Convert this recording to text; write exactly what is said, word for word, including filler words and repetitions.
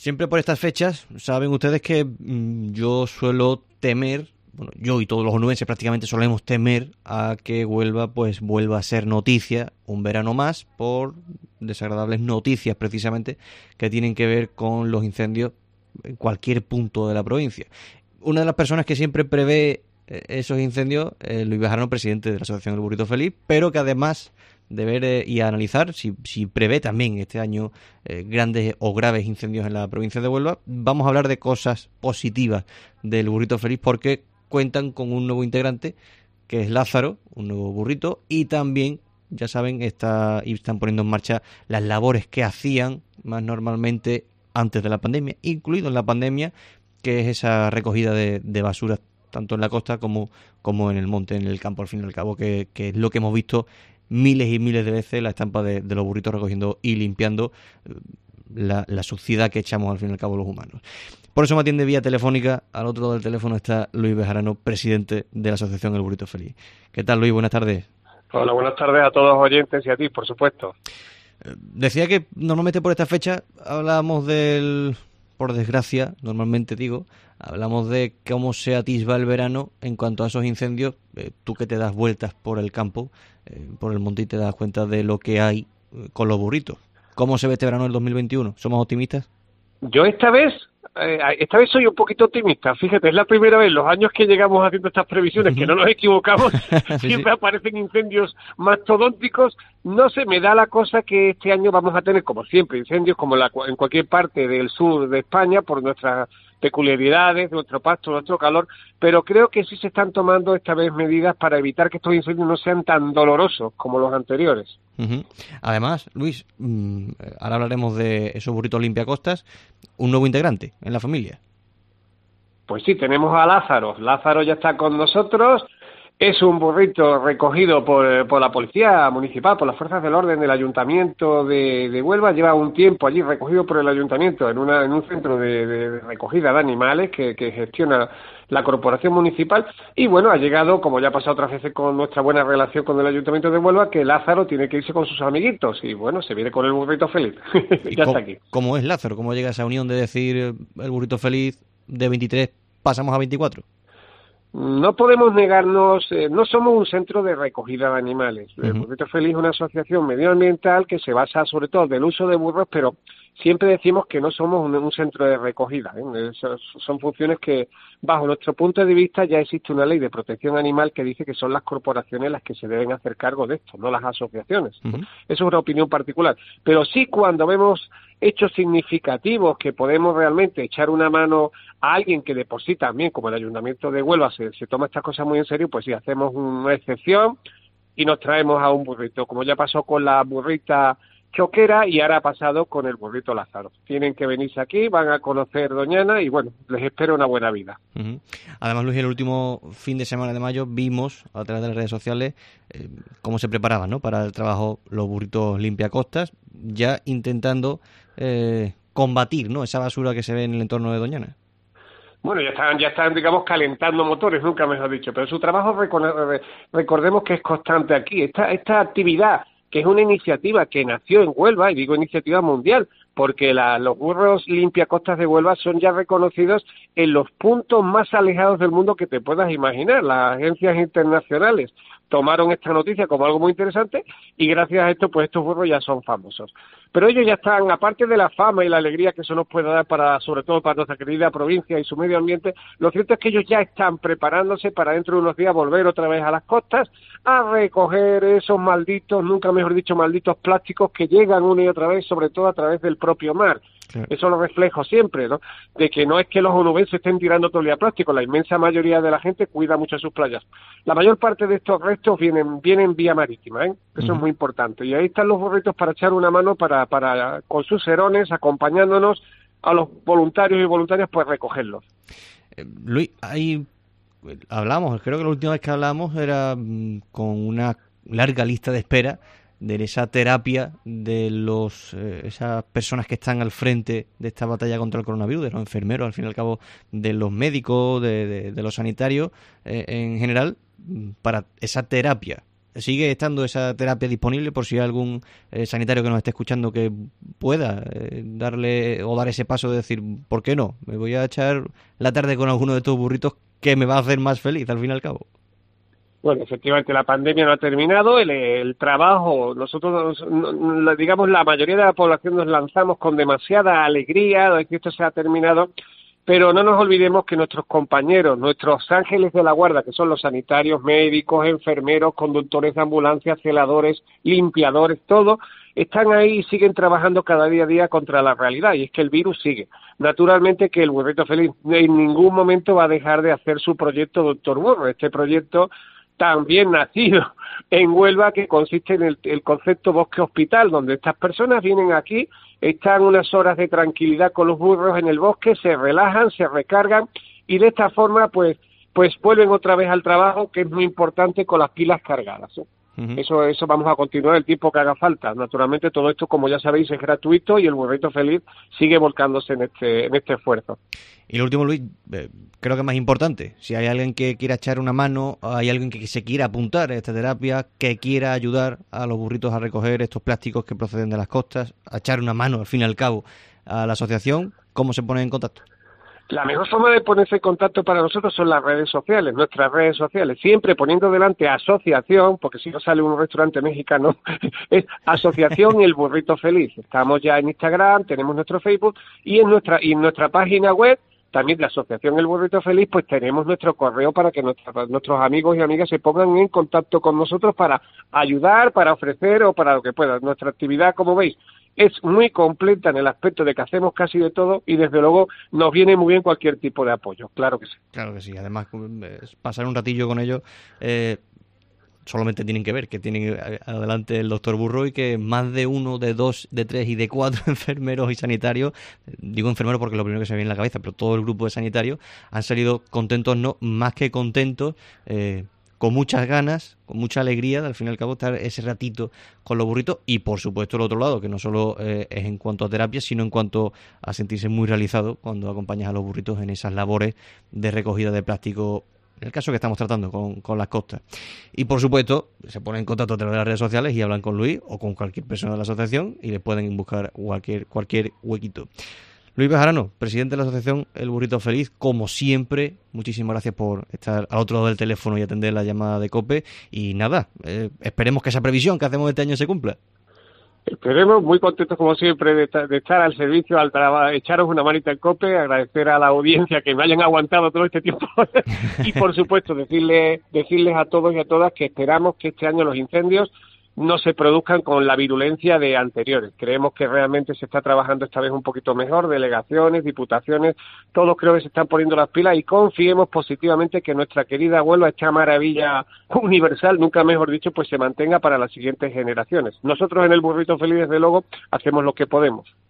Siempre por estas fechas, saben ustedes que mmm, yo suelo temer, bueno, yo y todos los onubenses prácticamente solemos temer a que Huelva pues vuelva a ser noticia un verano más por desagradables noticias precisamente que tienen que ver con los incendios en cualquier punto de la provincia. Una de las personas que siempre prevé esos incendios es Luis Bejarano, presidente de la Asociación El Burrito Feliz, pero que además de ver eh, y analizar si, si prevé también este año eh, grandes o graves incendios en la provincia de Huelva, vamos a hablar de cosas positivas del Burrito Feliz porque cuentan con un nuevo integrante que es Lázaro, un nuevo burrito, y también, ya saben, está, y están poniendo en marcha las labores que hacían más normalmente antes de la pandemia, incluido en la pandemia, que es esa recogida de, de basura tanto en la costa como, como en el monte, en el campo, al fin y al cabo, que, que es lo que hemos visto miles y miles de veces, la estampa de, de los burritos recogiendo y limpiando la, la suciedad que echamos al fin y al cabo los humanos. Por eso me atiende vía telefónica. Al otro lado del teléfono está Luis Bejarano, presidente de la Asociación El Burrito Feliz. ¿Qué tal, Luis? Buenas tardes. Hola, buenas tardes a todos los oyentes y a ti, por supuesto. Decía que normalmente por esta fecha hablamos del... por desgracia, normalmente digo, hablamos de cómo se atisba el verano en cuanto a esos incendios. Eh, tú que te das vueltas por el campo, eh, por el monte y te das cuenta de lo que hay eh, con los burritos. ¿Cómo se ve este verano del dos mil veintiuno? ¿Somos optimistas? Yo esta vez, eh, esta vez soy un poquito optimista. Fíjate, es la primera vez, los años que llegamos haciendo estas previsiones, que no nos equivocamos, sí, siempre sí. Aparecen incendios mastodónticos. No sé, me da la cosa que este año vamos a tener, como siempre, incendios como la, en cualquier parte del sur de España, por nuestras peculiaridades, nuestro pasto, nuestro calor, pero creo que sí se están tomando esta vez medidas para evitar que estos incendios no sean tan dolorosos como los anteriores. Uh-huh. Además, Luis, mmm, ahora hablaremos de esos burritos limpiacostas, un nuevo integrante en la familia. Pues sí, tenemos a Lázaro. Lázaro ya está con nosotros. Es un burrito recogido por, por la Policía Municipal, por las Fuerzas del Orden del Ayuntamiento de, de Huelva. Lleva un tiempo allí recogido por el Ayuntamiento en, una, en un centro de, de recogida de animales que, que gestiona la Corporación Municipal. Y bueno, ha llegado, como ya ha pasado otras veces con nuestra buena relación con el Ayuntamiento de Huelva, que Lázaro tiene que irse con sus amiguitos. Y bueno, se viene con el burrito feliz. Ya está aquí. ¿Cómo es Lázaro? ¿Cómo llega esa unión de decir el burrito feliz de veintitrés pasamos a veinticuatro? No podemos negarnos, eh, no somos un centro de recogida de animales. Uh-huh. El Burrito Feliz es una asociación medioambiental que se basa sobre todo del uso de burros, pero siempre decimos que no somos un, un centro de recogida, ¿eh? Esas son funciones que, bajo nuestro punto de vista, ya existe una ley de protección animal que dice que son las corporaciones las que se deben hacer cargo de esto, no las asociaciones. Uh-huh. Eso es una opinión particular. Pero sí, cuando vemos hechos significativos que podemos realmente echar una mano a alguien que de por sí también, como el Ayuntamiento de Huelva, se, se toma estas cosas muy en serio, pues sí, hacemos una excepción y nos traemos a un burrito, como ya pasó con la burrita Choquera y ahora ha pasado con el burrito Lázaro. Tienen que venirse aquí, van a conocer Doñana y bueno, les espero una buena vida. Uh-huh. Además, Luis, el último fin de semana de mayo vimos a través de las redes sociales eh, cómo se preparaban, ¿no?, para el trabajo los burritos limpiacostas, ya intentando eh, combatir, ¿no?, esa basura que se ve en el entorno de Doñana. Bueno, ya están, ya están, digamos, calentando motores, nunca mejor dicho, pero su trabajo, recordemos que es constante aquí. Esta, esta actividad, que es una iniciativa que nació en Huelva, y digo iniciativa mundial, porque la, los burros limpiacostas de Huelva son ya reconocidos en los puntos más alejados del mundo que te puedas imaginar. Las agencias internacionales tomaron esta noticia como algo muy interesante y gracias a esto, pues estos burros ya son famosos. Pero ellos ya están, aparte de la fama y la alegría que eso nos puede dar para, sobre todo para nuestra querida provincia y su medio ambiente, lo cierto es que ellos ya están preparándose para dentro de unos días volver otra vez a las costas a recoger esos malditos, nunca mejor dicho, malditos plásticos que llegan una y otra vez, sobre todo a través del propio mar. Claro. Eso lo reflejo siempre, ¿no? De que no es que los onubenses estén tirando todo el día plástico, la inmensa mayoría de la gente cuida mucho sus playas. La mayor parte de estos restos vienen vienen vía marítima, ¿eh? Eso uh-huh. es muy importante. Y ahí están los burritos para echar una mano para, para con sus serones, acompañándonos a los voluntarios y voluntarias, pues recogerlos. Eh, Luis, ahí hablamos, creo que la última vez que hablamos era mmm, con una larga lista de espera de esa terapia de los eh, esas personas que están al frente de esta batalla contra el coronavirus, de los enfermeros, al fin y al cabo, de los médicos, de, de, de los sanitarios, eh, en general, para esa terapia ¿Sigue estando esa terapia disponible por si hay algún eh, sanitario que nos esté escuchando que pueda eh, darle o dar ese paso de decir, ¿por qué no? Me voy a echar la tarde con alguno de estos burritos que me va a hacer más feliz al fin y al cabo. Bueno, efectivamente, la pandemia no ha terminado, el, el trabajo, nosotros, digamos, la mayoría de la población nos lanzamos con demasiada alegría de que esto se ha terminado, pero no nos olvidemos que nuestros compañeros, nuestros ángeles de la guarda, que son los sanitarios, médicos, enfermeros, conductores de ambulancias, celadores, limpiadores, todos, están ahí y siguen trabajando cada día a día contra la realidad, y es que el virus sigue. Naturalmente que el Burrito Feliz en ningún momento va a dejar de hacer su proyecto Doctor Burro, este proyecto también nacido en Huelva, que consiste en el, el concepto bosque hospital, donde estas personas vienen aquí, están unas horas de tranquilidad con los burros en el bosque, se relajan, se recargan y de esta forma pues pues vuelven otra vez al trabajo, que es muy importante, con las pilas cargadas, ¿eh? Uh-huh. Eso, eso vamos a continuar el tiempo que haga falta. Naturalmente todo esto, como ya sabéis, es gratuito y el Burrito Feliz sigue volcándose en este, en este esfuerzo. Y lo último, Luis, eh, creo que es más importante, si hay alguien que quiera echar una mano, hay alguien que se quiera apuntar a esta terapia, que quiera ayudar a los burritos a recoger estos plásticos que proceden de las costas, a echar una mano, al fin y al cabo, a la asociación, ¿cómo se pone en contacto? La mejor forma de ponerse en contacto para nosotros son las redes sociales, nuestras redes sociales, siempre poniendo delante asociación, porque si no sale un restaurante mexicano, es Asociación El Burrito Feliz. Estamos ya en Instagram, tenemos nuestro Facebook y en nuestra y en nuestra página web, también de Asociación El Burrito Feliz, pues tenemos nuestro correo para que nuestra, nuestros amigos y amigas se pongan en contacto con nosotros para ayudar, para ofrecer o para lo que puedan. Nuestra actividad, como veis, es muy completa en el aspecto de que hacemos casi de todo y desde luego nos viene muy bien cualquier tipo de apoyo, claro que sí. Claro que sí, además pasar un ratillo con ellos, eh, solamente tienen que ver que tienen adelante el doctor Burro y que más de uno, de dos, de tres y de cuatro enfermeros y sanitarios, digo enfermeros porque es lo primero que se me viene en la cabeza, pero todo el grupo de sanitarios han salido contentos, no, más que contentos, eh, con muchas ganas, con mucha alegría de al fin y al cabo estar ese ratito con los burritos y por supuesto el otro lado, que no solo eh, es en cuanto a terapia, sino en cuanto a sentirse muy realizado cuando acompañas a los burritos en esas labores de recogida de plástico, en el caso que estamos tratando con, con las costas. Y por supuesto se ponen en contacto a través de las redes sociales y hablan con Luis o con cualquier persona de la asociación y le pueden buscar cualquier, cualquier huequito. Luis Bejarano, presidente de la asociación El Burrito Feliz, como siempre, muchísimas gracias por estar al otro lado del teléfono y atender la llamada de COPE. Y nada, eh, esperemos que esa previsión que hacemos este año se cumpla. Esperemos, muy contentos como siempre de, de estar al servicio, al trabajo, echaros una manita en COPE, agradecer a la audiencia que me hayan aguantado todo este tiempo y por supuesto decirles, decirles a todos y a todas que esperamos que este año los incendios no se produzcan con la virulencia de anteriores. Creemos que realmente se está trabajando esta vez un poquito mejor, delegaciones, diputaciones, todos creo que se están poniendo las pilas y confiemos positivamente que nuestra querida Huelva, esta maravilla universal, nunca mejor dicho, pues se mantenga para las siguientes generaciones. Nosotros en el Burrito Feliz, desde luego, hacemos lo que podemos.